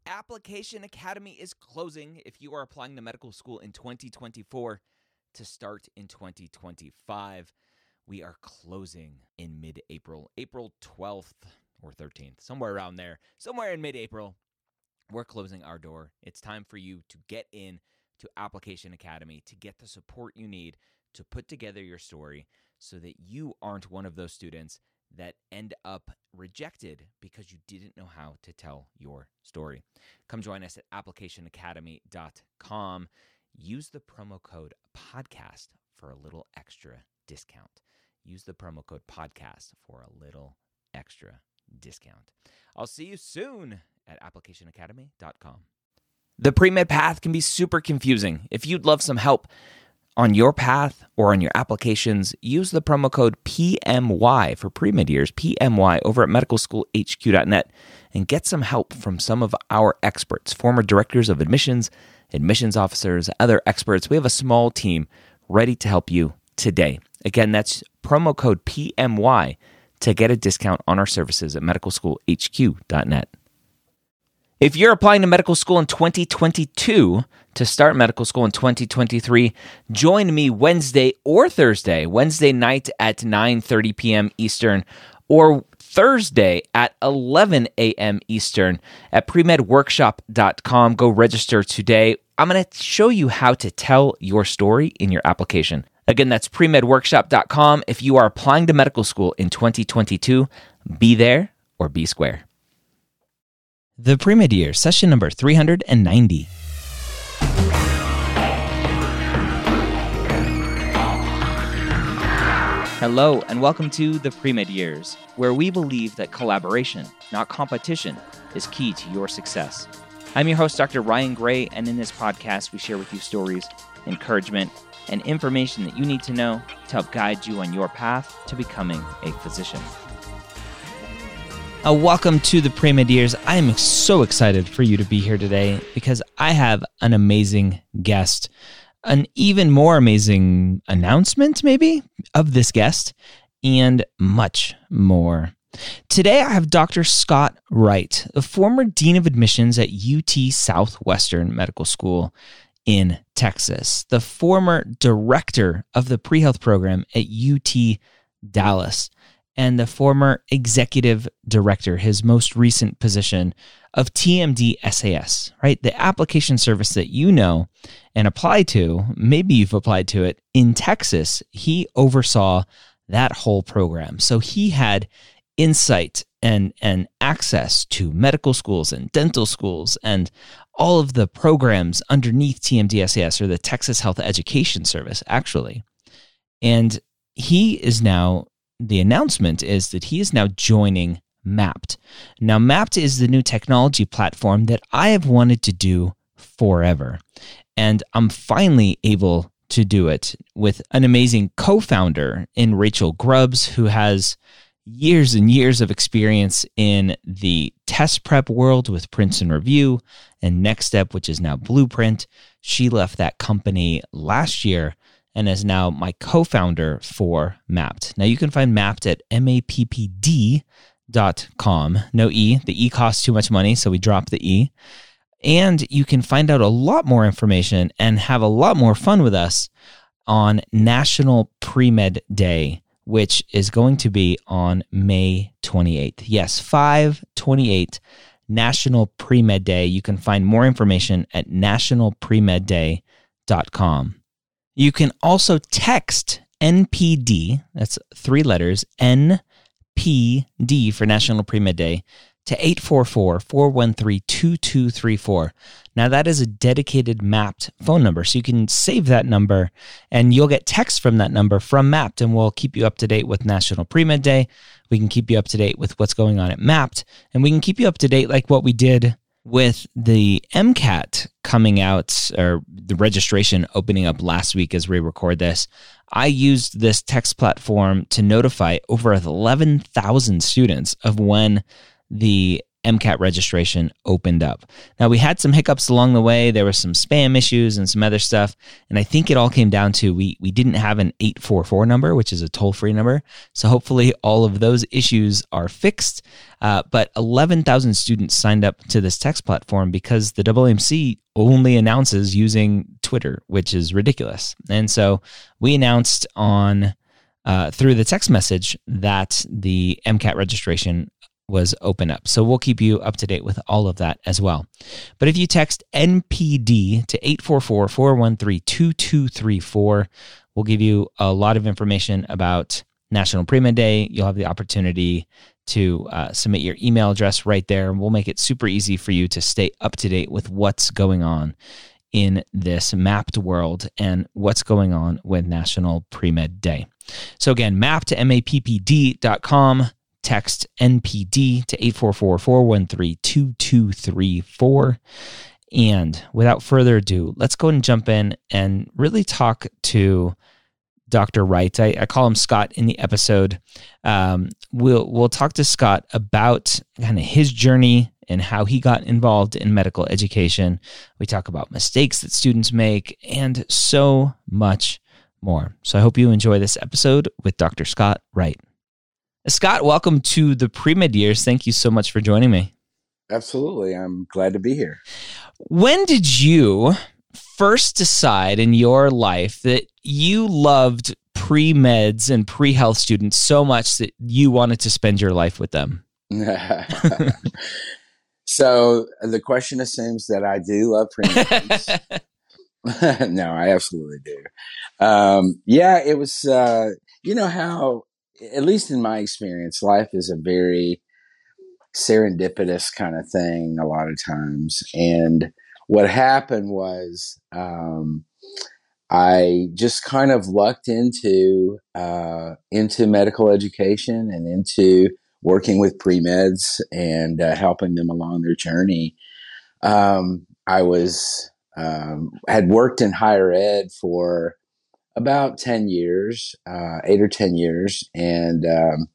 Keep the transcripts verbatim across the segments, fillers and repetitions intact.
Application Academy is closing if you are applying to medical school in twenty twenty-four to start in twenty twenty-five. We are closing in mid-April, April twelfth or thirteenth, somewhere around there, somewhere in mid-April. We're closing our door. It's time for you to get in to Application Academy to get the support you need to put together your story so that you aren't one of those students that end up rejected because you didn't know how to tell your story. Come join us at application academy dot com. Use the promo code podcast for a little extra discount. Use the promo code podcast for a little extra discount. I'll see you soon at application academy dot com. The pre-med path can be super confusing. If you'd love some help on your path or on your applications, use the promo code P M Y for pre-med years, P M Y, over at medical school h q dot net and get some help from some of our experts, former directors of admissions, admissions officers, other experts. We have a small team ready to help you today. Again, that's promo code P M Y to get a discount on our services at medical school h q dot net. If you're applying to medical school in twenty twenty-two to start medical school in twenty twenty-three, join me Wednesday or Thursday, Wednesday night at nine thirty p.m. Eastern, or Thursday at eleven a.m. Eastern at pre med workshop dot com. Go register today. I'm going to show you how to tell your story in your application. Again, that's pre med workshop dot com. If you are applying to medical school in twenty twenty-two, be there or be square. The Pre-Med Year, session number three hundred ninety. Hello, and welcome to the Pre-Med Years, where we believe that collaboration, not competition, is key to your success. I'm your host, Doctor Ryan Gray, and in this podcast, we share with you stories, encouragement, and information that you need to know to help guide you on your path to becoming a physician. Uh, welcome to the Pre-Med Years. I am so excited for you to be here today because I have an amazing guest, an even more amazing announcement maybe of this guest, and much more. Today I have Doctor Scott Wright, the former Dean of Admissions at U T Southwestern Medical School in Texas, the former Director of the Pre-Health Program at U T Dallas, and the former executive director, his most recent position, of T M D S A S, right? The application service that you know and apply to, maybe you've applied to it, in Texas. He oversaw that whole program. So he had insight and, and access to medical schools and dental schools and all of the programs underneath T M D S A S, or the Texas Health Education Service, actually. And he is now The announcement is that he is now joining Mappd. Now, Mappd is the new technology platform that I have wanted to do forever. And I'm finally able to do it with an amazing co-founder in Rachel Grubbs, who has years and years of experience in the test prep world with Princeton Review and Next Step, which is now Blueprint. She left that company last year and is now my co-founder for Mappd. Now, you can find Mappd at M A P P D dot com. No E. The E costs too much money, so we dropped the E. And you can find out a lot more information and have a lot more fun with us on National Pre-Med Day, which is going to be on May twenty-eighth. Yes, five twenty-eight, National Pre-Med Day. You can find more information at national pre med day dot com. You can also text N P D, that's three letters, N P D for National Pre-Med Day, to eight four four, four one three, two two three four. Now, that is a dedicated Mappd phone number, so you can save that number, and you'll get text from that number from Mappd, and we'll keep you up to date with National Pre-Med Day. We can keep you up to date with what's going on at Mappd, and we can keep you up to date like what we did with the MCAT coming out, or the registration opening up last week as we record this. I used this text platform to notify over eleven thousand students of when the MCAT registration opened up. Now, we had some hiccups along the way. There were some spam issues and some other stuff. And I think it all came down to we we didn't have an eight four four number, which is a toll-free number. So hopefully all of those issues are fixed. Uh, but eleven thousand students signed up to this text platform because the A A M C only announces using Twitter, which is ridiculous. And so we announced on uh, through the text message that the MCAT registration was open up. So we'll keep you up to date with all of that as well. But if you text N P D to eight four four, four one three, two two three four, we'll give you a lot of information about National Pre-Med Day. You'll have the opportunity to uh, submit your email address right there. We'll make it super easy for you to stay up to date with what's going on in this mapped world and what's going on with National Pre-Med Day. So again, map to M A P P D dot com. Text N P D to eight four four, four one three, two two three four. And without further ado, let's go and jump in and really talk to Doctor Wright. I, I call him Scott in the episode. Um, we'll we'll talk to Scott about kind of his journey and how he got involved in medical education. We talk about mistakes that students make and so much more. So I hope you enjoy this episode with Doctor Scott Wright. Scott, welcome to the Pre-Med Years. Thank you so much for joining me. Absolutely. I'm glad to be here. When did you first decide in your life that you loved pre-meds and pre-health students so much that you wanted to spend your life with them? So the question assumes that I do love pre-meds. No, I absolutely do. Um, yeah, it was, uh, you know how, at least in my experience, life is a very serendipitous kind of thing a lot of times. And what happened was um, I just kind of lucked into uh, into medical education and into working with pre-meds and uh, helping them along their journey. Um, I was um, had worked in higher ed for about ten years, uh, eight or ten years, and um,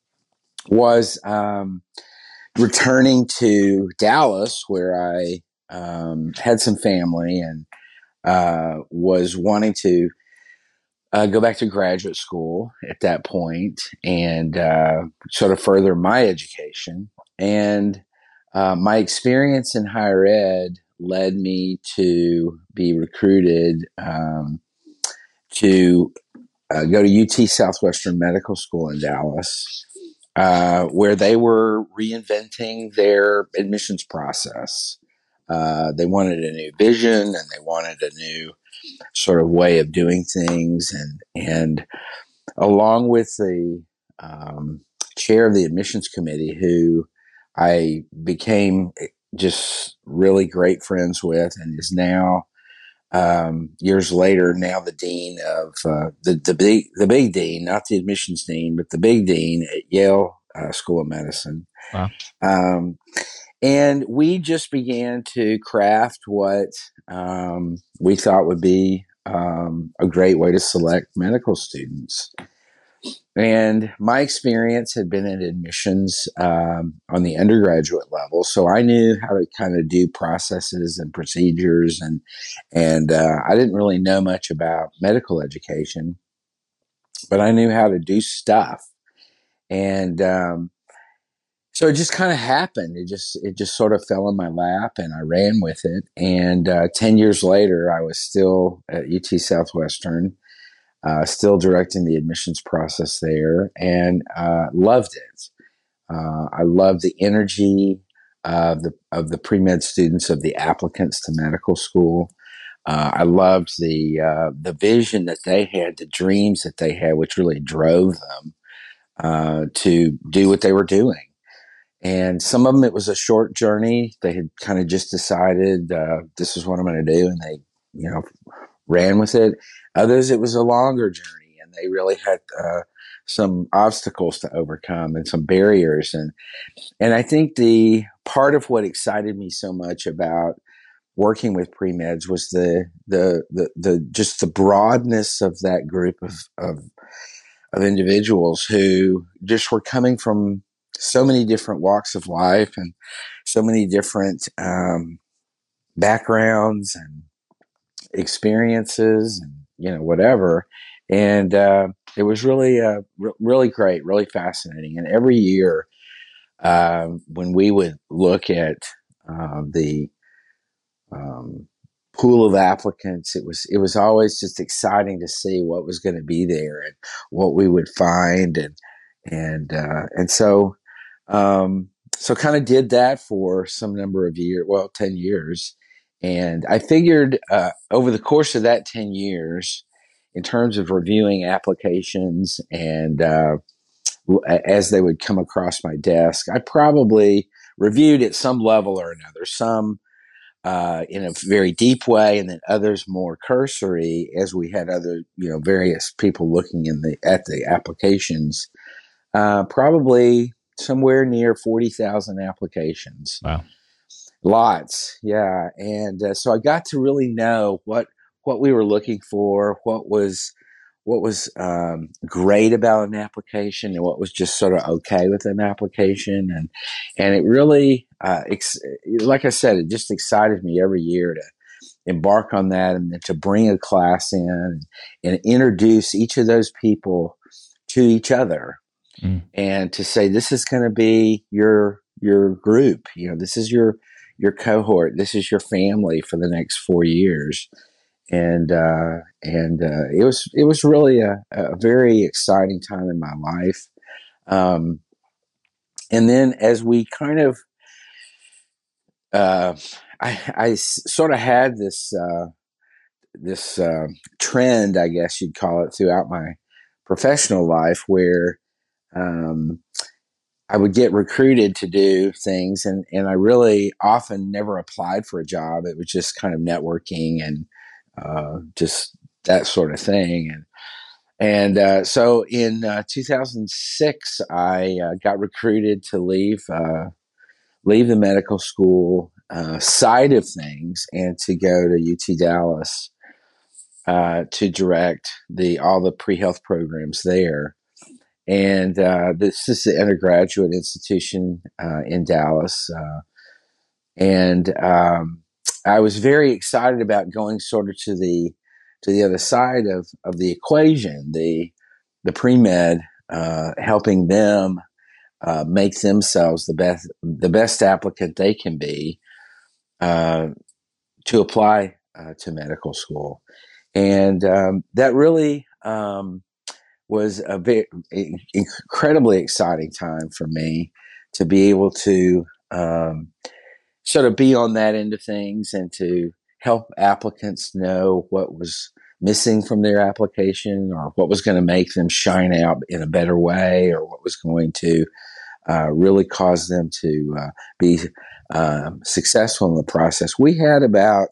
was um, returning to Dallas where I um, had some family and uh, was wanting to uh, go back to graduate school at that point and uh, sort of further my education. And uh, my experience in higher ed led me to be recruited um, to uh, go to U T Southwestern Medical School in Dallas, uh, where they were reinventing their admissions process. Uh, they wanted a new vision and they wanted a new sort of way of doing things. And, and along with the um, chair of the admissions committee, who I became just really great friends with and is now Um, years later, now the dean of uh, the the big the big dean, not the admissions dean, but the big dean at Yale uh, School of Medicine. Wow! Um, and we just began to craft what um, we thought would be um, a great way to select medical students. And my experience had been in admissions um, on the undergraduate level, so I knew how to kind of do processes and procedures, and and uh, I didn't really know much about medical education, but I knew how to do stuff, and um, so it just kind of happened. It just it just sort of fell in my lap, and I ran with it. And uh, ten years later, I was still at U T Southwestern. Uh, still directing the admissions process there, and uh, loved it. Uh, I loved the energy of the of the pre-med students, of the applicants to medical school. Uh, I loved the uh, the vision that they had, the dreams that they had, which really drove them uh, to do what they were doing. And some of them, it was a short journey. They had kind of just decided uh, this is what I'm going to do, and they, you know, ran with it. Others, it was a longer journey, and they really had uh, some obstacles to overcome and some barriers. And and I think the part of what excited me so much about working with pre-meds was the the the, the just the broadness of that group of, of of individuals who just were coming from so many different walks of life and so many different um, backgrounds and experiences and, you know, whatever. And uh, it was really, uh, r- really great, really fascinating. And every year, uh, when we would look at uh, the um, pool of applicants, it was it was always just exciting to see what was going to be there and what we would find, and and uh, and so um, so kind of did that for some number of years, well, ten years, and I figured uh, over the course of that ten years, in terms of reviewing applications and uh, as they would come across my desk, I probably reviewed at some level or another, some uh, in a very deep way, and then others more cursory, as we had other, you know, various people looking in the at the applications. Uh, probably somewhere near forty thousand applications. Wow. Lots, yeah. And uh, so I got to really know what what we were looking for, what was what was um, great about an application, and what was just sort of okay with an application, and and it really, uh, ex- like I said, it just excited me every year to embark on that, and to bring a class in and, and introduce each of those people to each other, mm. and to say, this is going to be your your group, you know, this is your your cohort, this is your family for the next four years. And uh, and uh, it was it was really a, a very exciting time in my life. Um, and then as we kind of, uh, I, I sort of had this uh, this uh, trend, I guess you'd call it, throughout my professional life, where um, I would get recruited to do things, and, and I really often never applied for a job. It was just kind of networking and uh, just that sort of thing. And and uh, so in uh, two thousand six, I uh, got recruited to leave uh, leave the medical school uh, side of things and to go to U T Dallas uh, to direct the all the pre-health programs there. And uh, this is the undergraduate institution uh, in Dallas. Uh, and um, I was very excited about going sort of to the to the other side of, of the equation, the the pre-med, uh, helping them uh, make themselves the best the best applicant they can be uh, to apply uh, to medical school. And um, that really um, was a very incredibly exciting time for me to be able to um, sort of be on that end of things and to help applicants know what was missing from their application, or what was going to make them shine out in a better way, or what was going to uh, really cause them to uh, be uh, successful in the process. We had about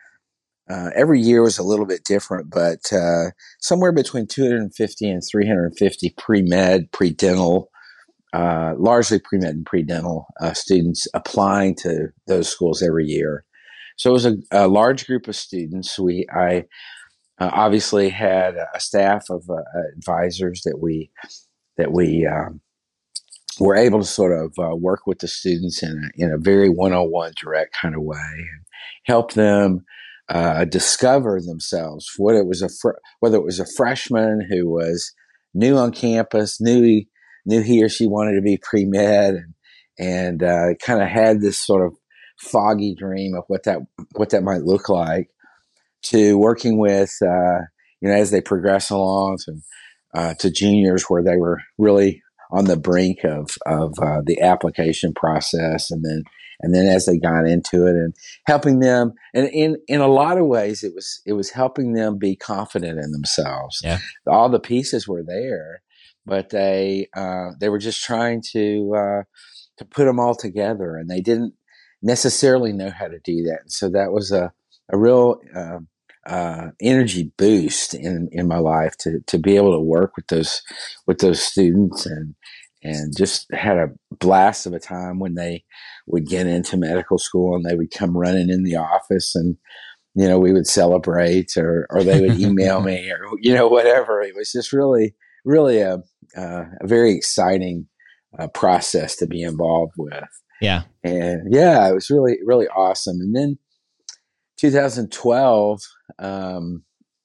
Uh, every year was a little bit different, but uh, somewhere between two hundred fifty and three hundred fifty pre-med, pre-dental, uh, largely pre-med and pre-dental uh, students applying to those schools every year. So it was a, a large group of students. We, I uh, obviously had a staff of uh, advisors that we that we um, were able to sort of uh, work with the students in a, in a very one-on-one, direct kind of way, and help them Uh, discover themselves. Whether it was a fr- whether it was a freshman who was new on campus, knew he, knew he or she wanted to be pre-med, and, and uh, kind of had this sort of foggy dream of what that what that might look like, to working with uh, you know, as they progress along to uh, to juniors, where they were really on the brink of of uh, the application process, and then and then as they got into it, and helping them, and in in a lot of ways, it was it was helping them be confident in themselves. Yeah. All the pieces were there, but they uh, they were just trying to uh, to put them all together, and they didn't necessarily know how to do that. And so that was a a real uh, uh, energy boost in, in my life to to be able to work with those with those students, and and just had a blast of a time when they would get into medical school and they would come running in the office, and you know, we would celebrate, or or they would email me, or you know, whatever. It was just really really a uh, a very exciting uh, process to be involved with. Yeah. And yeah, it was really, really awesome. And then twenty twelve, um,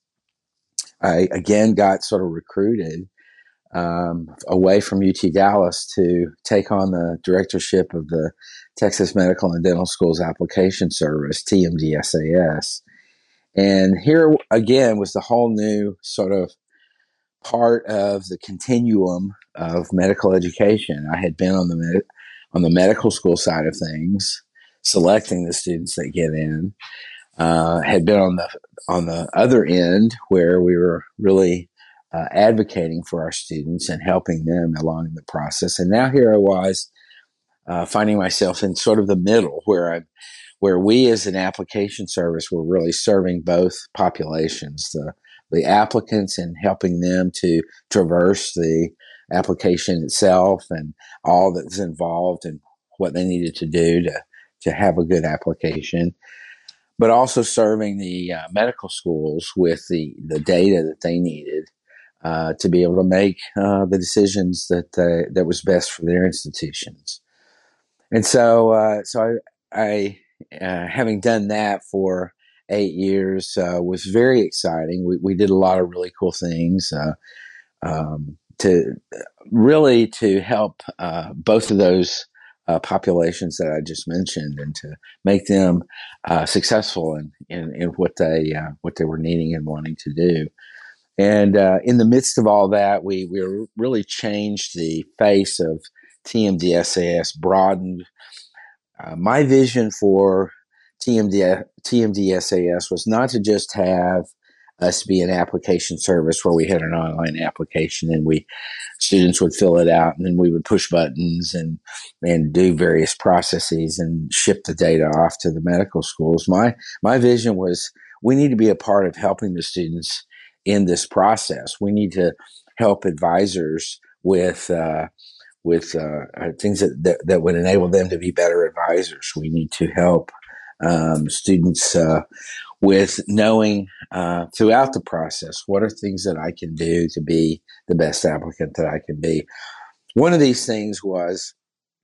I again got sort of recruited um, away from U T Dallas to take on the directorship of the Texas Medical and Dental Schools Application Service, T M D S A S. And here again was the whole new sort of part of the continuum of medical education. I had been on the med- on the medical school side of things, selecting the students that get in. Uh, had been on the on the other end where we were really uh, advocating for our students and helping them along in the process. And now here I was uh, finding myself in sort of the middle, where I, where we as an application service were really serving both populations, the the applicants and helping them to traverse the application itself and all that's involved and what they needed to do to to have a good application, but also serving the uh, medical schools with the, the data that they needed uh, to be able to make uh, the decisions that uh, that was best for their institutions. And so, uh, so I, I uh, having done that for eight years, uh, was very exciting. We, we did a lot of really cool things uh, um, to really to help uh, both of those Uh, populations that I just mentioned, and to make them uh, successful in, in, in what they uh, what they were needing and wanting to do. And uh, in the midst of all that, we we really changed the face of T M D S A S, broadened uh, my vision for T M D, T M D S A S was not to just have us be an application service where we had an online application and we students would fill it out, and then we would push buttons and and do various processes and ship the data off to the medical schools. My my vision was we need to be a part of helping the students in this process. We need to help advisors with uh, with uh, things that, that that would enable them to be better advisors. We need to help um, students uh, with knowing uh, throughout the process what are things that I can do to be the best applicant that I can be. One of these things was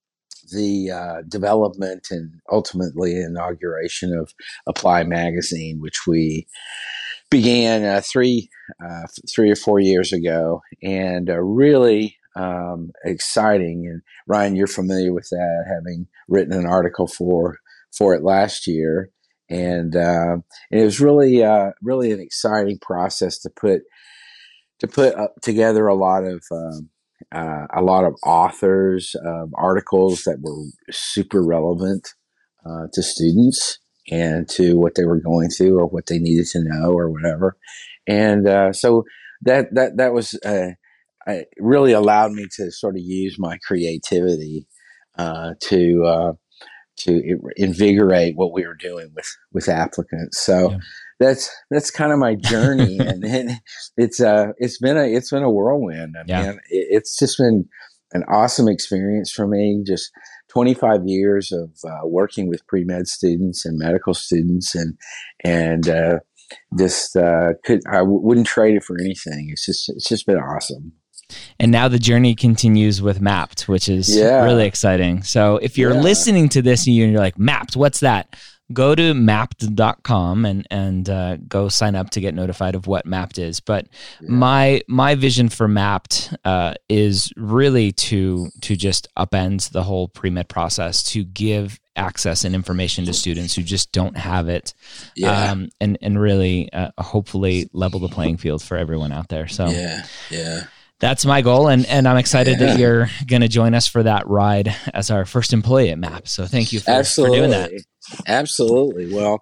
the uh, development and ultimately inauguration of Apply Magazine, which we began uh, three uh, three or four years ago, and uh, really um, exciting. And Ryan, you're familiar with that, having written an article for for it last year. And, uh, and it was really, uh, really an exciting process to put to put up together a lot of um, uh, a lot of authors of articles that were super relevant uh, to students and to what they were going through or what they needed to know or whatever. And uh, so that that that was uh, it really allowed me to sort of use my creativity uh, to. Uh, to invigorate what we were doing with, with applicants. So yeah. that's, that's kind of my journey. and, and it's, uh, it's been a, it's been a whirlwind. I yeah. mean, it, it's just been an awesome experience for me. Just twenty-five years of uh, working with pre-med students and medical students, and, and, uh, just, uh, could, I w- wouldn't trade it for anything. It's just, it's just been awesome. And now the journey continues with Mappd, which is yeah. really exciting. So if you're yeah. listening to this and you're like, Mappd, what's that? Go to mappd dot com and and uh, go sign up to get notified of what Mappd is. But yeah. my my vision for Mappd uh, is really to to just upend the whole pre-med process, to give access and information to students who just don't have it, yeah. um, and and really uh, hopefully level the playing field for everyone out there. So yeah, yeah. That's my goal, and, and I'm excited yeah. that you're going to join us for that ride as our first employee at Mappd. So thank you for, for doing that. Absolutely. Well,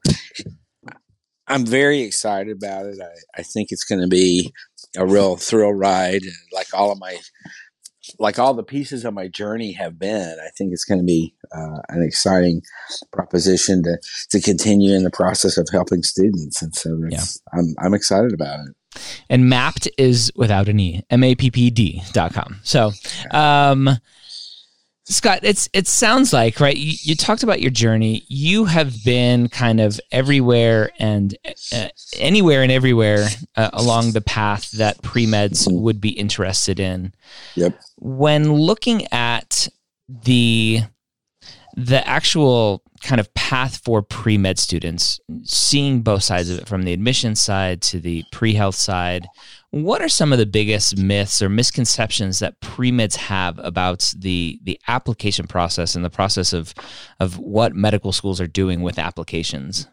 I'm very excited about it. I, I think it's going to be a real thrill ride, and like all of my, like all the pieces of my journey have been. I think it's going to be uh, an exciting proposition to to continue in the process of helping students, and so that's, yeah. I'm I'm excited about it. And Mappd is without an E, M A P P D dot com. So, um, Scott, it's it sounds like, right, you, you talked about your journey. You have been kind of everywhere and uh, anywhere and everywhere uh, along the path that pre-meds would be interested in. Yep. When looking at the the actual kind of path for pre-med students, seeing both sides of it, from the admissions side to the pre-health side, what are some of the biggest myths or misconceptions that pre-meds have about the the application process and the process of of what medical schools are doing with applications?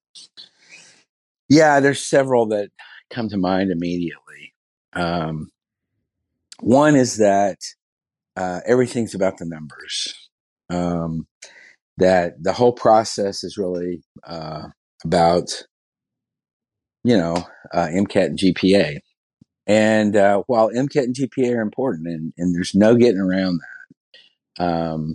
Yeah, there's several that come to mind immediately. Um, one is that uh, everything's about the numbers. Um, that the whole process is really uh, about, you know, uh, MCAT and G P A. And uh, while MCAT and G P A are important, and, and there's no getting around that, um,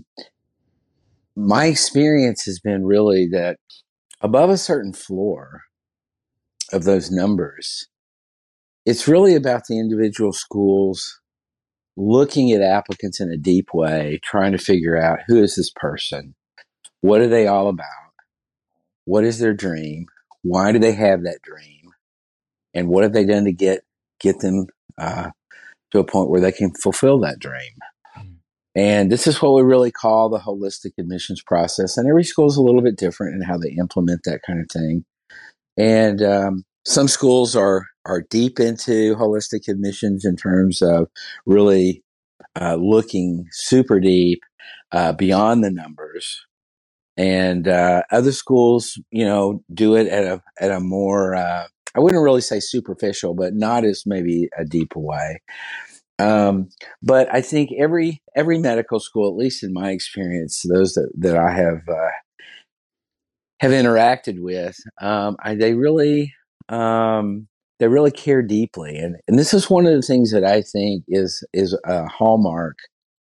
my experience has been really that above a certain floor of those numbers, it's really about the individual schools looking at applicants in a deep way, trying to figure out, who is this person? What are they all about? What is their dream? Why do they have that dream? And what have they done to get get them uh, to a point where they can fulfill that dream? And this is what we really call the holistic admissions process. And every school is a little bit different in how they implement that kind of thing. And um, some schools are are deep into holistic admissions in terms of really uh, looking super deep uh, beyond the numbers. And uh, other schools, you know, do it at a at a more uh, I wouldn't really say superficial, but not as maybe a deeper way. Um, but I think every every medical school, at least in my experience, those that, that I have uh, have interacted with, um, I, they really um, they really care deeply, and and this is one of the things that I think is is a hallmark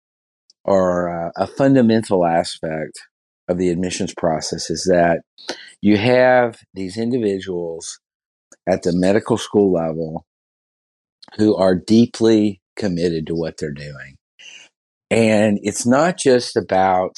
or a, a fundamental aspect of the admissions process, is that you have these individuals at the medical school level who are deeply committed to what they're doing. And it's not just about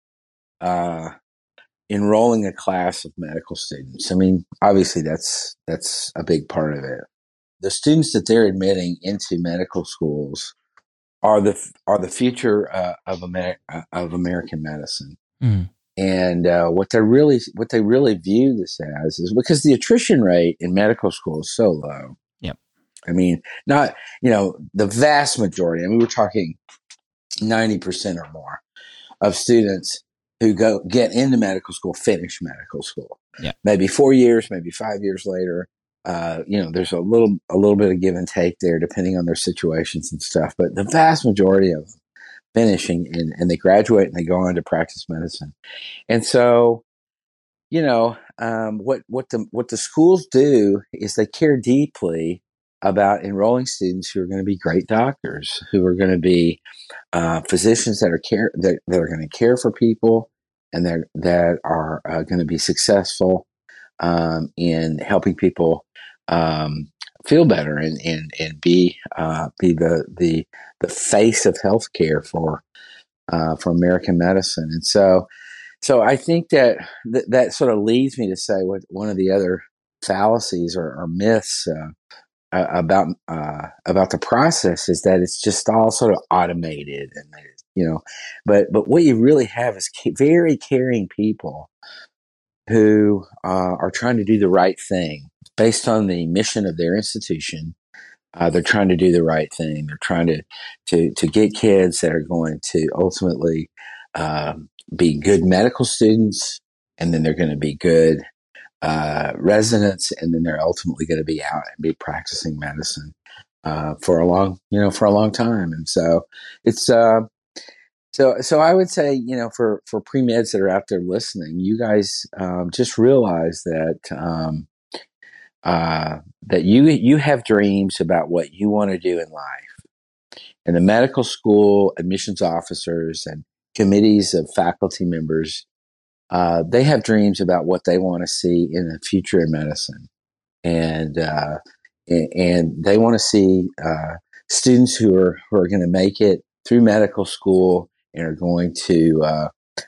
uh, enrolling a class of medical students. I mean, obviously that's that's a big part of it. The students that they're admitting into medical schools are the are the future uh, of Amer- of American medicine. Mm. And uh, what they really what they really view this as is, because the attrition rate in medical school is so low. Yep. I mean, not, you know, the vast majority. I mean, we're talking ninety percent or more of students who go get into medical school finish medical school. Yeah. Maybe four years, maybe five years later. Uh, you know, there's a little a little bit of give and take there, depending on their situations and stuff. But the vast majority of them finishing, and, and they graduate and they go on to practice medicine. And so, you know, um, what what the what the schools do is they care deeply about enrolling students who are going to be great doctors, who are going to be uh, physicians that are care that, that are going to care for people, and that that are uh, going to be successful um, in helping people um, feel better and and and be uh, be the the the face of healthcare for uh, for American medicine. And so, so I think that th- that sort of leads me to say what one of the other fallacies or, or myths uh, uh, about uh, about the process is that it's just all sort of automated, and that it's, you know, but but what you really have is ca- very caring people who uh, are trying to do the right thing based on the mission of their institution. Uh, they're trying to do the right thing. They're trying to to to get kids that are going to ultimately um, be good medical students, and then they're going to be good uh, residents, and then they're ultimately going to be out and be practicing medicine uh, for a long, you know, for a long time. And so it's uh, so so I would say, you know, for for pre-meds that are out there listening, you guys um, just realize that. Um, Uh, that you you have dreams about what you want to do in life, and the medical school admissions officers and committees of faculty members, uh, they have dreams about what they want to see in the future in medicine, and uh, and, and they want to see uh, students who are who are going to make it through medical school and are going to uh,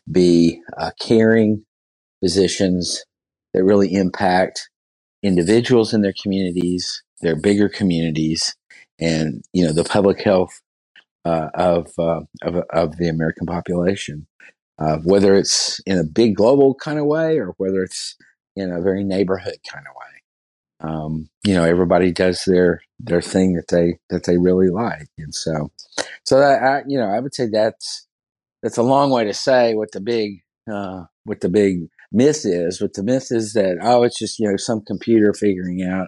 be uh, caring physicians that really impact individuals in their communities, their bigger communities, and you know the public health uh, of, uh, of of the American population. Uh, whether it's in a big global kind of way or whether it's in a very neighborhood kind of way. Um, you know, everybody does their their thing that they that they really like, and so so that I, you know, I would say that's that's a long way to say what the big uh, what the big myth is. What the myth is that oh, it's just you know some computer figuring out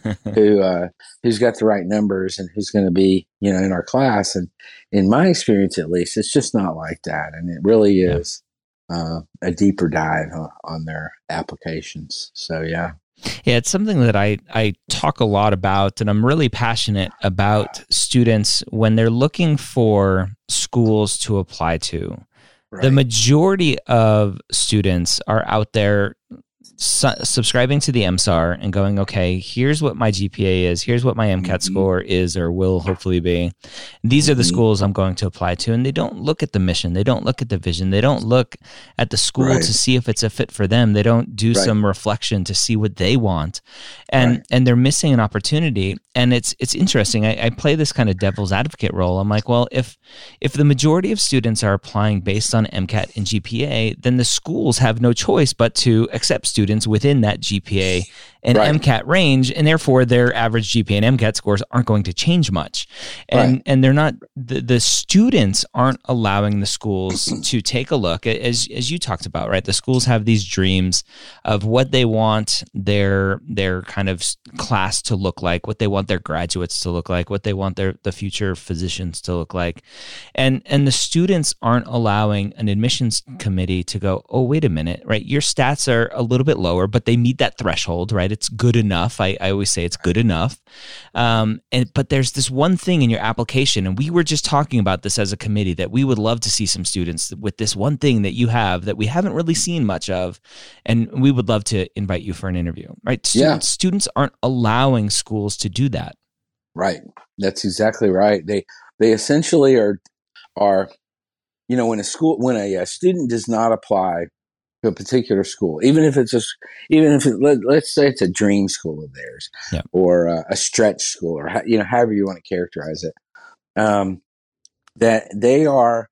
who uh, who's got the right numbers and who's going to be you know in our class. And in my experience, at least, it's just not like that, and it really is yeah. uh, a deeper dive on, on their applications. So yeah. Yeah, it's something that I, I talk a lot about, and I'm really passionate about students when they're looking for schools to apply to. Right. The majority of students are out there su- subscribing to the M S A R and going, okay, here's what my G P A is, here's what my MCAT mm-hmm. score is or will hopefully be. These are the mm-hmm. schools I'm going to apply to, and they don't look at the mission, they don't look at the vision, they don't look at the school right. to see if it's a fit for them, they don't do right. some reflection to see what they want, and right. and they're missing an opportunity. And it's it's interesting. I, I play this kind of devil's advocate role. I'm like, well, if if the majority of students are applying based on MCAT and G P A, then the schools have no choice but to accept students within that G P A and right. MCAT range, and therefore their average G P A and MCAT scores aren't going to change much. And right. and they're not the, the students aren't allowing the schools to take a look, as as you talked about, right? The schools have these dreams of what they want their their kind of class to look like, what they want their graduates to look like, what they want their the future physicians to look like. And and the students aren't allowing an admissions committee to go, oh, wait a minute, right? Your stats are a little bit lower, but they meet that threshold, right? It's good enough. I, I always say it's good enough. Um, and but there's this one thing in your application, and we were just talking about this as a committee, that we would love to see some students with this one thing that you have that we haven't really seen much of, and we would love to invite you for an interview, right? Students, yeah. students aren't allowing schools to do that. Right. That's exactly right. They they essentially are are you know when a school when a, a student does not apply to a particular school, even if it's a even if it, let, let's say it's a dream school of theirs, yeah. or a, a stretch school, or you know however you want to characterize it, um, that they are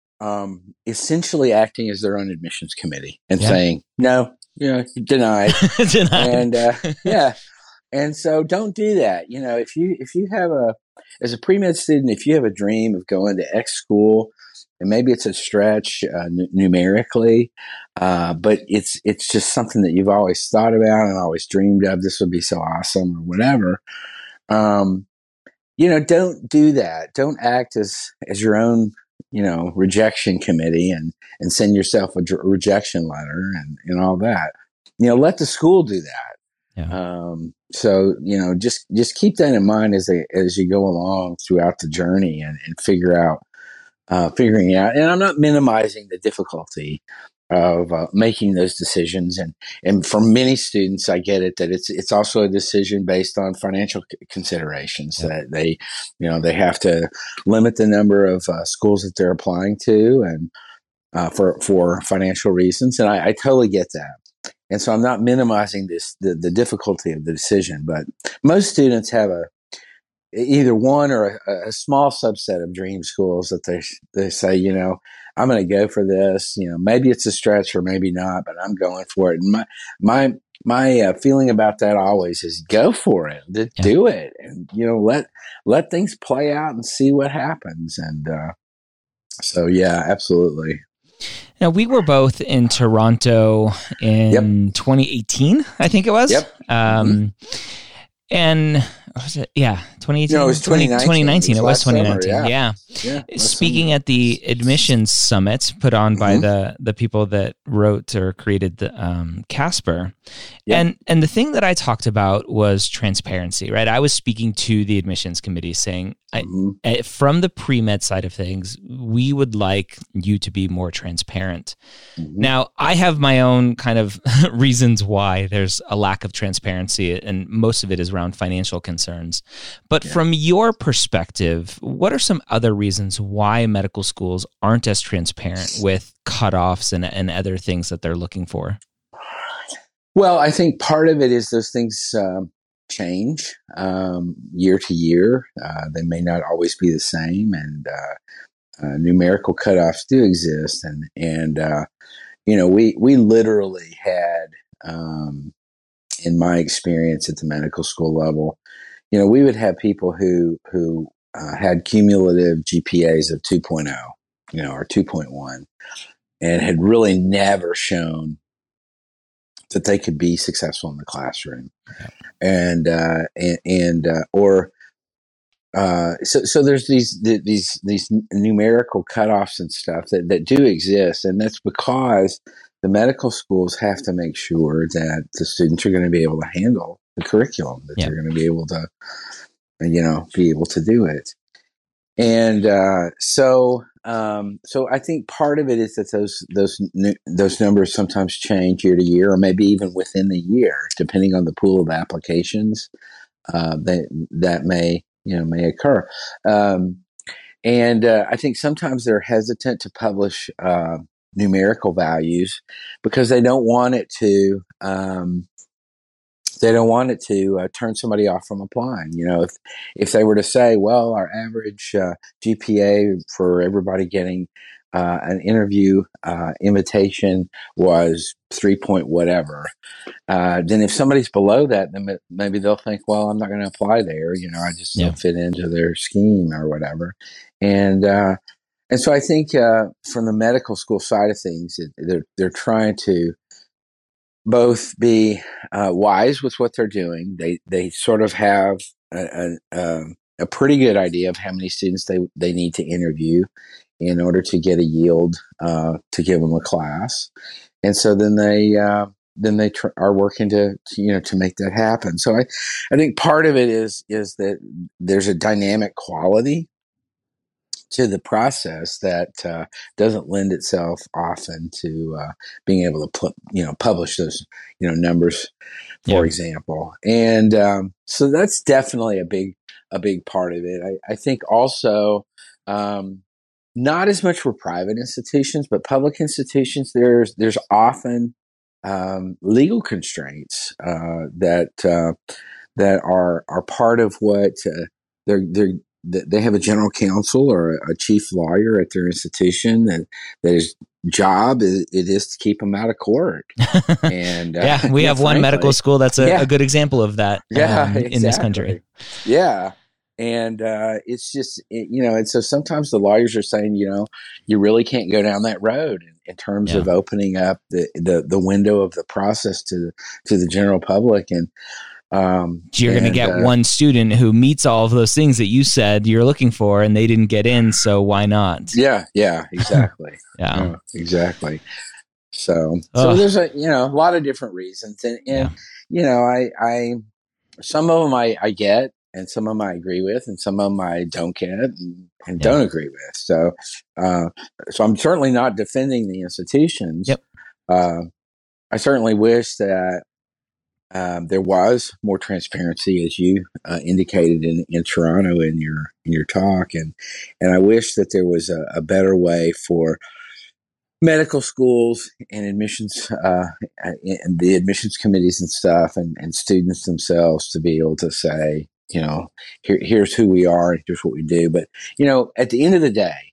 um, essentially acting as their own admissions committee and yeah. saying no, you know, denied, denied, and uh, yeah. And so don't do that. You know, if you, if you have a, as a pre-med student, if you have a dream of going to X school, and maybe it's a stretch uh, n- numerically, uh, but it's, it's just something that you've always thought about and always dreamed of, this would be so awesome or whatever. Um, you know, don't do that. Don't act as, as your own, you know, rejection committee and, and send yourself a d- rejection letter and, and all that. You know, let the school do that. Yeah. Um, so, you know, just, just keep that in mind as they, as you go along throughout the journey and, and figure out, uh, figuring out, and I'm not minimizing the difficulty of uh, making those decisions. And, and for many students, I get it that it's, it's also a decision based on financial c- considerations yeah. that they, you know, they have to limit the number of uh, schools that they're applying to and, uh, for, for financial reasons. And I, I totally get that. And so I'm not minimizing this, the, the difficulty of the decision, but most students have a, either one or a, a small subset of dream schools that they, they say, you know, I'm going to go for this, you know, maybe it's a stretch or maybe not, but I'm going for it. And my, my, my uh, feeling about that always is go for it, yeah. do it. And, you know, let, let things play out and see what happens. And, uh, so yeah, absolutely. Now, we were both in Toronto in yep. twenty eighteen, I think it was. Yep. Um, mm-hmm. And what was it? Yeah, twenty eighteen. No, it was twenty nineteen. twenty nineteen. It was, it was twenty nineteen. Summer, yeah. yeah. yeah Speaking summer. At the admissions summit put on by mm-hmm. the the people that wrote or created the um, Casper, yep. and and the thing that I talked about was transparency. Right, I was speaking to the admissions committee, saying, mm-hmm. I, from the pre-med side of things, we would like you to be more transparent. Mm-hmm. Now, I have my own kind of reasons why there's a lack of transparency, and most of it is around financial concerns. concerns. But Yeah. from your perspective, what are some other reasons why medical schools aren't as transparent with cutoffs and, and other things that they're looking for? Well, I think part of it is those things um, change um, year to year. Uh, they may not always be the same, and uh, uh, numerical cutoffs do exist. And and uh, you know, we we literally had, um, in my experience at the medical school level, you know, we would have people who who uh, had cumulative G P As of two point oh, you know, or two point one, and had really never shown that they could be successful in the classroom, Yeah. and uh, and, and uh, or uh, so so there's these these these numerical cutoffs and stuff that that do exist, and that's because the medical schools have to make sure that the students are going to be able to handle the curriculum, that Yeah. they're going to be able to, you know, be able to do it. And uh, so, um, so I think part of it is that those those those numbers sometimes change year to year, or maybe even within the year, depending on the pool of applications uh, that that may you know may occur. Um, and uh, I think sometimes they're hesitant to publish uh, numerical values because they don't want it to. Um, They don't want it to uh, turn somebody off from applying. You know, if if they were to say, well, our average uh, G P A for everybody getting uh, an interview uh, invitation was three point whatever, uh, then if somebody's below that, then maybe they'll think, well, I'm not going to apply there. You know, I just Yeah. don't fit into their scheme or whatever. And uh, and so I think uh, from the medical school side of things, it, they're they're trying to both be uh, wise with what they're doing. They they sort of have a, a, a pretty good idea of how many students they, they need to interview in order to get a yield uh, to give them a class, and so then they uh, then they tr- are working to, to you know to make that happen. So I I think part of it is is that there's a dynamic quality to the process that uh, doesn't lend itself often to uh, being able to put, you know, publish those, you know, numbers, for Yeah. example. And um, so that's definitely a big, a big part of it. I, I think also um, not as much for private institutions, but public institutions, there's, there's often um, legal constraints uh, that, uh, that are, are part of what uh, they're, they're, they have a general counsel or a chief lawyer at their institution that, that his job is, it is to keep them out of court. And uh, yeah, we yeah, have one frankly, medical school that's a, yeah. a good example of that yeah, um, exactly. in this country. Yeah. And uh, it's just, it, you know, and so sometimes the lawyers are saying, you know, you really can't go down that road in, in terms Yeah. of opening up the, the, the window of the process to, to the general public. And, Um, you're going to get uh, one student who meets all of those things that you said you're looking for, and they didn't get in. So why not? Yeah, yeah, exactly. yeah. yeah, exactly. So, Ugh. so there's a you know a lot of different reasons, and, and Yeah. you know, I, I, some of them I, I get, and some of them I agree with, and some of them I don't get and, and Yeah. don't agree with. So, uh, so I'm certainly not defending the institutions. Yep. Uh, I certainly wish that. Um, there was more transparency, as you uh, indicated in, in Toronto in your in your talk, and and I wish that there was a, a better way for medical schools and admissions uh, and the admissions committees and stuff, and, and students themselves to be able to say, you know, here, here's who we are and here's what we do. But you know, at the end of the day,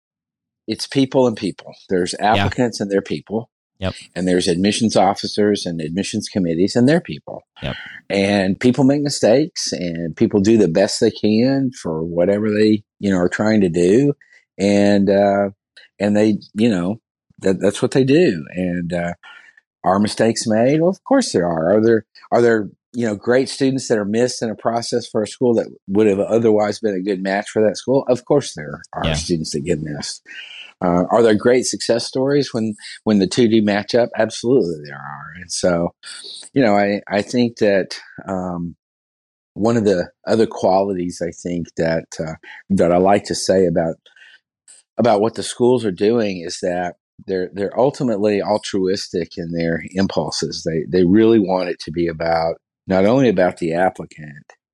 it's people and people. There's applicants yeah. and their people. Yep. And there's admissions officers and admissions committees and their people. Yep. And people make mistakes and people do the best they can for whatever they, you know, are trying to do. And, uh, and they, you know, that, that's what they do. And, uh, are mistakes made? Well, of course there are. Are there, are there, you know, great students that are missed in a process for a school that would have otherwise been a good match for that school? Of course there are yeah. students that get missed. Uh, are there great success stories when, when the two do match up? Absolutely there are. And so, you know, I, I think that um, one of the other qualities I think that uh, that I like to say about about what the schools are doing is that they're they're ultimately altruistic in their impulses. They they really want it to be about not only about the applicant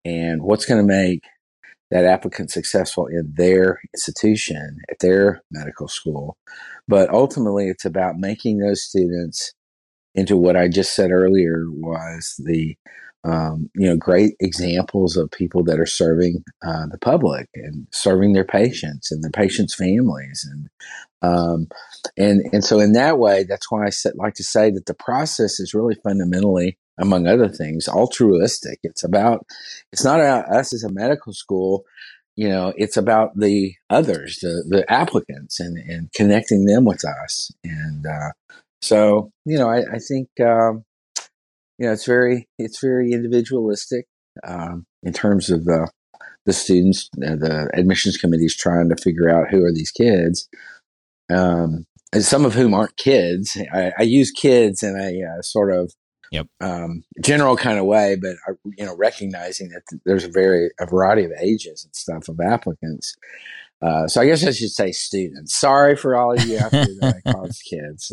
and what's going to make that applicant successful in their institution, at their medical school. But ultimately, it's about making those students into what I just said earlier was the um, you know great examples of people that are serving uh, the public and serving their patients and their patients' families, and um, and and so in that way, that's why I like to say that the process is really fundamentally, among other things, altruistic. It's about it's not about us as a medical school. You know, it's about the others, the the applicants, and and connecting them with us. And uh, so, you know, I, I think um, you know it's very it's very individualistic um, in terms of the the students. Uh, the admissions committee is trying to figure out who are these kids, um, and some of whom aren't kids. I, I use kids in a uh, sort of Yep. um, general kind of way, but uh, you know, recognizing that th- there's a very a variety of ages and stuff of applicants. Uh, so I guess I should say students. Sorry for all of you out there that I call kids.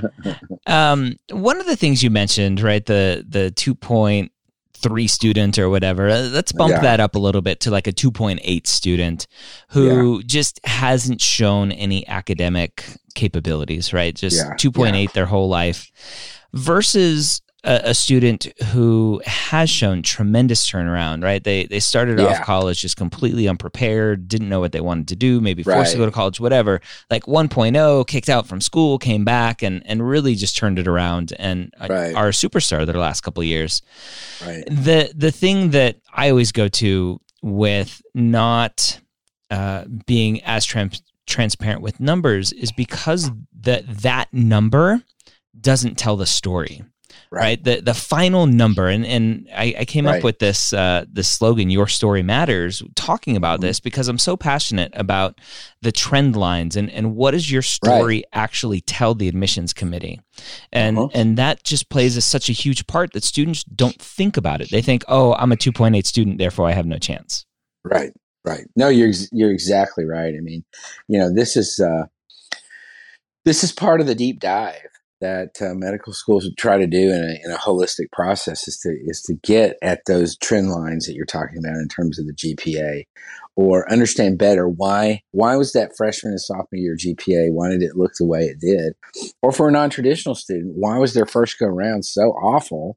um, one of the things you mentioned, right, the the two point three student or whatever, uh, let's bump Yeah. that up a little bit to like a two point eight student who Yeah. just hasn't shown any academic capabilities, right? Just Yeah. two point eight Yeah. their whole life versus a, a student who has shown tremendous turnaround, right? They they started Yeah. off college just completely unprepared, didn't know what they wanted to do, maybe forced Right. to go to college, whatever. Like one point oh, kicked out from school, came back and and really just turned it around and uh, Right. are a superstar the last couple of years. Right. The the thing that I always go to with not uh, being as trans- transparent with numbers is because that that number doesn't tell the story. Right. Right. The the final number, and, and I, I came Right. up with this uh, this slogan, "Your Story Matters," talking about Mhm. this because I'm so passionate about the trend lines and, and what does your story actually tell the admissions committee, and Uh-huh. and that just plays a, such a huge part that students don't think about it. They think, "Oh, I'm a two point eight student, therefore I have no chance." Right. Right. No, you're ex- you're exactly right. I mean, you know, this is uh, this is part of the deep dive that uh, medical schools try to do in a, in a holistic process is to is to get at those trend lines that you're talking about in terms of the G P A, or understand better why why was that freshman and sophomore year G P A, why did it look the way it did, or for a non-traditional student, why was their first go around so awful,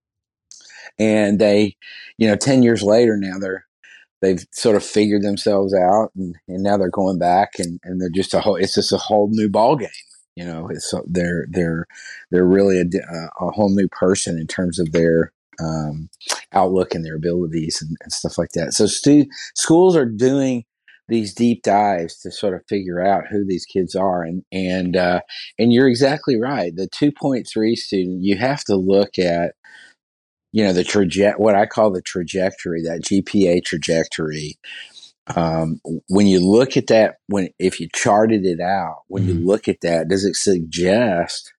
and they, you know, ten years later now they're they've sort of figured themselves out, and, and now they're going back and, and they're just a whole it's just a whole new ball game. You know, it's so they're they're they're really a, a whole new person in terms of their um, outlook and their abilities and, and stuff like that. So stu- schools are doing these deep dives to sort of figure out who these kids are, and and uh, and you're exactly right. The two point three student, you have to look at, you know, the traje- what I call the trajectory, that G P A trajectory. Um, when you look at that, when if you charted it out, when Mhm. you look at that, does it suggest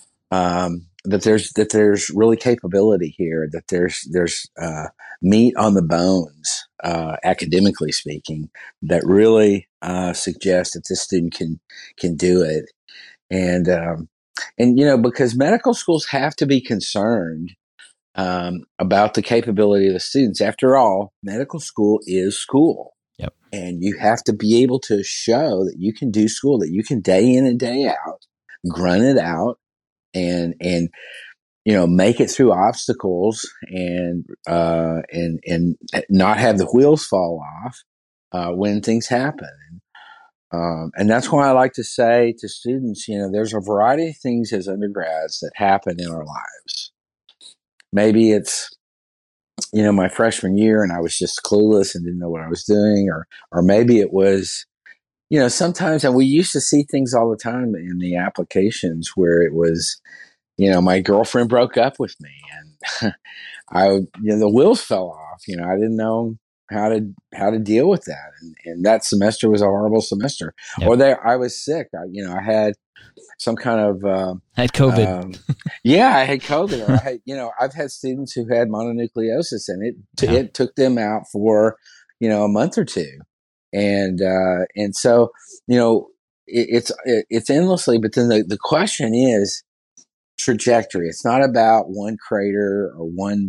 um, that there's that there's really capability here, that there's there's uh, meat on the bones, uh, academically speaking, that really uh, suggests that this student can can do it, and um, and you know, because medical schools have to be concerned um, about the capability of the students. After all, medical school is school. Yep. And you have to be able to show that you can do school, that you can day in and day out, grunt it out, and and you know make it through obstacles, and uh, and and not have the wheels fall off uh, when things happen. Um, and that's why I like to say to students, you know, there's a variety of things as undergrads that happen in our lives. Maybe it's, you know, my freshman year and I was just clueless and didn't know what I was doing, or or maybe it was, you know, sometimes, and we used to see things all the time in the applications where it was, you know, my girlfriend broke up with me and I, you know, the wheels fell off. You know, I didn't know how to how to deal with that, and, and that semester was a horrible semester. Yep. Or there, I was sick. I, you know, I had some kind of uh, I had COVID. Um, yeah, I had COVID. Or I had, you know, I've had students who had mononucleosis, and it t- Yeah. it took them out for, you know, a month or two, and uh, and so, you know, it, it's it, it's endlessly. But then the the question is trajectory. It's not about one crater or one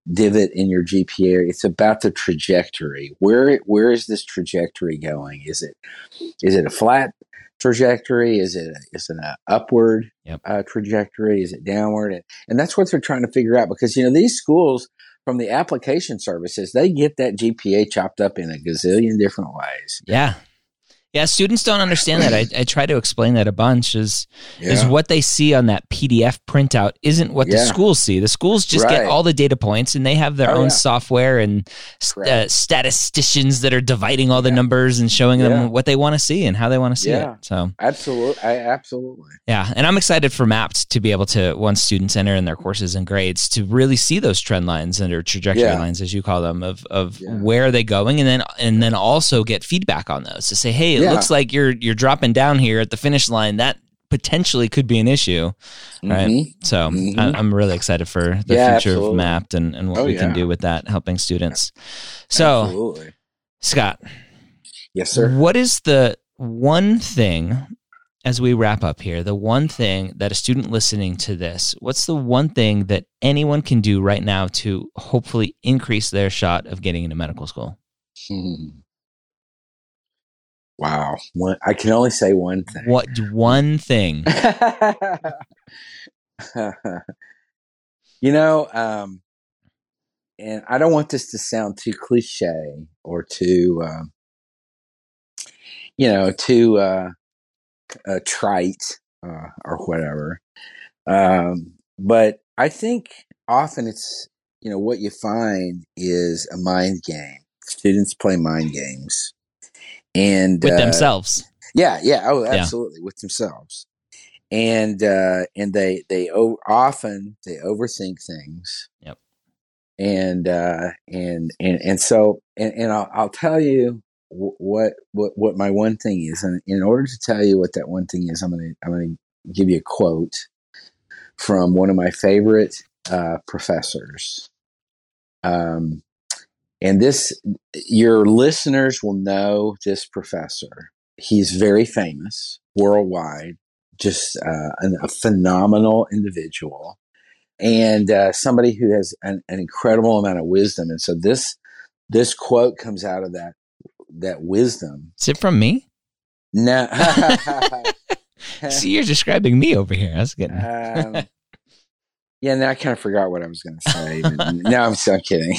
divot in your G P A. It's about the trajectory. Where where is this trajectory going? Is it is it a flat trajectory? Is it a, is it an upward yep. uh, trajectory? Is it downward? And, and that's what they're trying to figure out, because you know these schools from the application services, they get that G P A chopped up in a gazillion different ways. Yeah. Yeah, students don't understand that. I, I try to explain that a bunch is yeah. is what they see on that P D F printout isn't what yeah. the schools see. The schools just right. get all the data points, and they have their oh, own yeah. software and uh, statisticians that are dividing all the yeah. numbers and showing them yeah. what they want to see and how they want to see yeah. it. So absolutely, I, absolutely. Yeah, and I'm excited for MAPT to be able to, once students enter in their courses and grades, to really see those trend lines and or trajectory yeah. lines, as you call them, of of yeah. where are they going, and then and then also get feedback on those to say, hey, it yeah. looks like you're you're dropping down here at the finish line. That potentially could be an issue, right? Mm-hmm. So mm-hmm. I, I'm really excited for the yeah, future absolutely. of MAPT and, and what oh, we yeah. can do with that, helping students. So, absolutely. Scott. Yes, sir. What is the one thing, as we wrap up here, the one thing that a student listening to this, what's the one thing that anyone can do right now to hopefully increase their shot of getting into medical school? Hmm. Wow. One, I can only say one thing. What one thing? you know, um, and I don't want this to sound too cliche or too, um, you know, too uh, uh, trite uh, or whatever. Um, but I think often it's, you know, what you find is a mind game. Students play mind games. And with uh, themselves, yeah, yeah, oh, absolutely, yeah. with themselves, and uh, and they they o- often they overthink things. Yep. And uh, and and and so and, and I'll, I'll tell you what what what my one thing is, and in order to tell you what that one thing is, I'm gonna I'm gonna give you a quote from one of my favorite uh, professors. Um. And this, your listeners will know this professor. He's very famous worldwide, just uh, an, a phenomenal individual, and uh, somebody who has an, an incredible amount of wisdom. And so this this quote comes out of that that wisdom. Is it from me? No. See, you're describing me over here. That's good. um, Yeah, now I kind of forgot what I was going to say. No, I'm so kidding.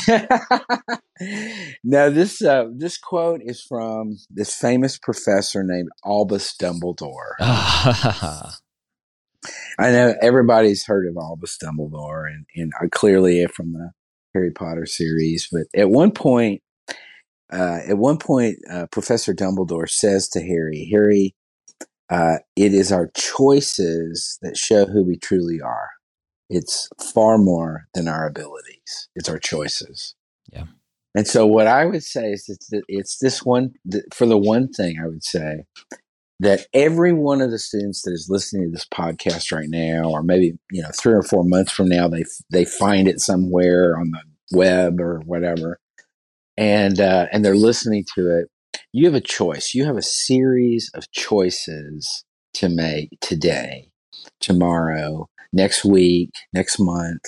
No, this uh, this quote is from this famous professor named Albus Dumbledore. I know everybody's heard of Albus Dumbledore, and, and clearly from the Harry Potter series. But at one point, uh, at one point, uh, Professor Dumbledore says to Harry, "Harry, uh, it is our choices that show who we truly are. It's far more than our abilities. It's our choices." Yeah. And so what I would say is that it's this one, for the one thing I would say that every one of the students that is listening to this podcast right now, or maybe, you know, three or four months from now, they, they find it somewhere on the web or whatever, and, uh, and they're listening to it. You have a choice. You have a series of choices to make today, tomorrow, next week, next month.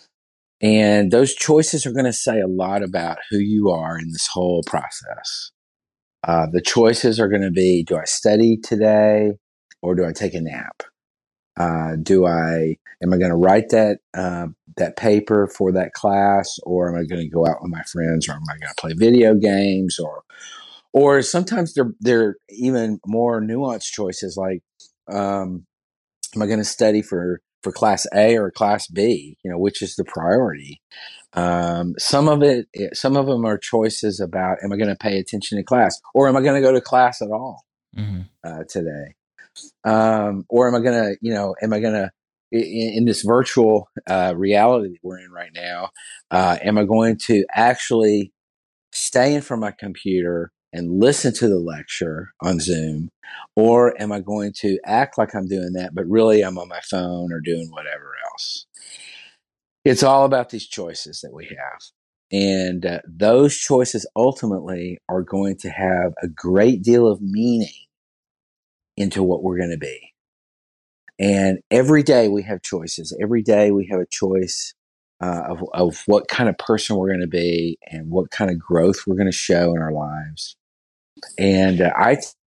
And those choices are going to say a lot about who you are in this whole process. Uh, the choices are going to be, do I study today or do I take a nap? Uh, do I, am I going to write that, uh, that paper for that class, or am I going to go out with my friends, or am I going to play video games, or, or sometimes they're, they're even more nuanced choices like, um, am I going to study for, for class A or class B? You know, which is the priority? Um, some of it, some of them are choices about, am I going to pay attention to class, or am I going to go to class at all mm-hmm. uh, today? Um, or am I going to, you know, am I going to, in, in this virtual uh, reality that we're in right now, uh, am I going to actually stay in front of my computer and listen to the lecture on Zoom, or am I going to act like I'm doing that, but really I'm on my phone or doing whatever else? It's all about these choices that we have. And uh, those choices ultimately are going to have a great deal of meaning into what we're going to be. And every day we have choices. Every day we have a choice uh, of, of what kind of person we're going to be and what kind of growth we're going to show in our lives. And uh, I think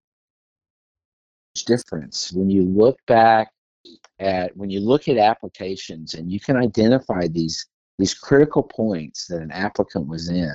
it's difference when you look back at when you look at applications and you can identify these these critical points that an applicant was in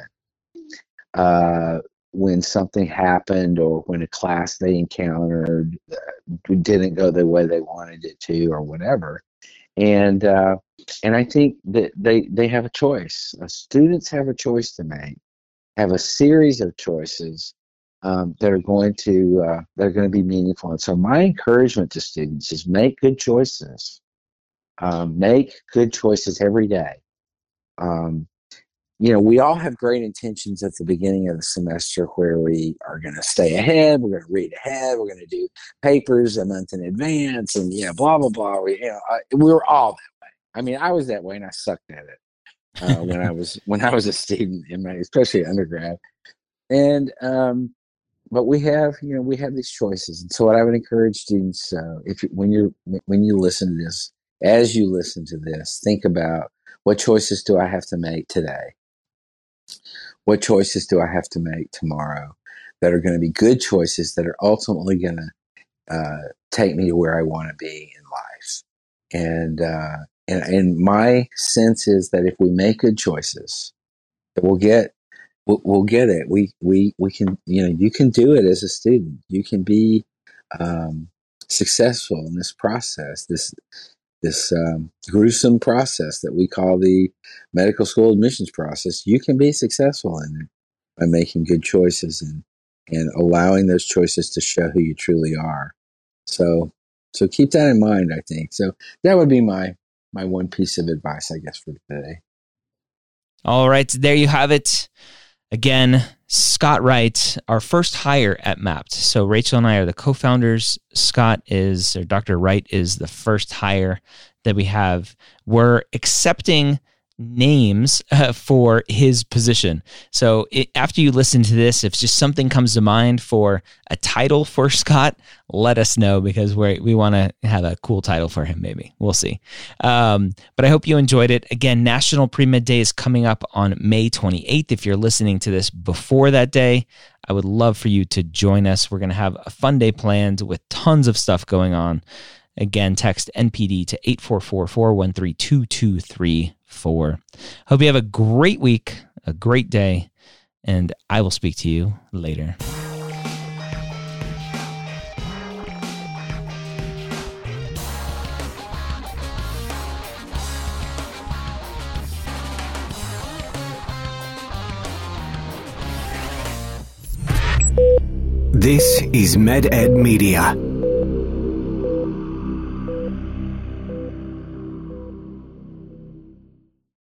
uh, when something happened or when a class they encountered uh, didn't go the way they wanted it to or whatever. And uh, and I think that they, they have a choice. Uh, students have a choice to make, have a series of choices um, that are going to uh, that are going to be meaningful. And so my encouragement to students is make good choices. Um, make good choices every day. Um, you know, we all have great intentions at the beginning of the semester where we are going to stay ahead. We're going to read ahead. We're going to do papers a month in advance, and yeah, blah blah blah. We, you know, I, we were all that way. I mean, I was that way, and I sucked at it uh, when I was when I was a student in my, especially undergrad. And um, but we have, you know, we have these choices. And so, what I would encourage students, uh, if you, when you're when you listen to this, as you listen to this, think about what choices do I have to make today? What choices do I have to make tomorrow that are going to be good choices that are ultimately going to uh, take me to where I want to be in life? And, uh, and and my sense is that if we make good choices, that we'll get we'll, we'll get it. We we we can, you know, you can do it as a student. You can be um, successful in this process. This. This um, gruesome process that we call the medical school admissions process. You can be successful in it by making good choices and and allowing those choices to show who you truly are. So, so keep that in mind, I think. So that would be my my one piece of advice, I guess, for today. All right, there you have it. Again, Scott Wright, our first hire at Mappd. So Rachel and I are the co-founders. Scott is, or Doctor Wright is the first hire that we have. We're accepting names uh, for his position. So it, after you listen to this, if just something comes to mind for a title for Scott, let us know, because we we want to have a cool title for him. Maybe we'll see. Um, but I hope you enjoyed it. Again, National Pre-Med Day is coming up on May twenty-eighth. If you're listening to this before that day, I would love for you to join us. We're going to have a fun day planned with tons of stuff going on. Again, text N P D to eight four four, four one three, two two three four. Hope you have a great week, a great day, and I will speak to you later. This is MedEd Media.